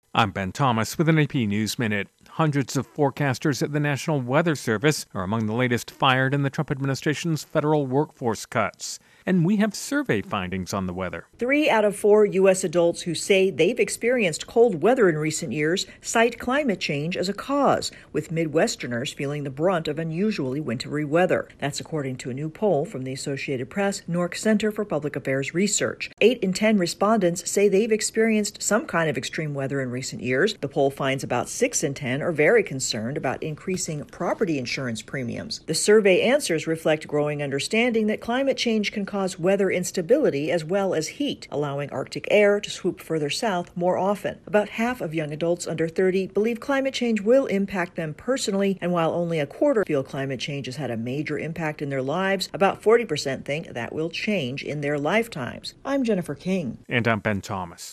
I'm Ben Thomas with an AP News Minute. Hundreds of forecasters at the National Weather Service are among the latest fired in the Trump administration's federal workforce cuts. And we have survey findings on the weather. 3 out of 4 U.S. adults who say they've experienced cold weather in recent years cite climate change as a cause, with Midwesterners feeling the brunt of unusually wintry weather. That's according to a new poll from the Associated Press Newark Center for Public Affairs Research. 8 in 10 respondents say they've experienced some kind of extreme weather in recent years. The poll finds about 6 in 10 are very concerned about increasing property insurance premiums. The survey answers reflect growing understanding that climate change can cause weather instability as well as heat, allowing Arctic air to swoop further south more often. About half of young adults under 30 believe climate change will impact them personally, and while only a quarter feel climate change has had a major impact in their lives, about 40% think that will change in their lifetimes. I'm Jennifer King. And I'm Ben Thomas.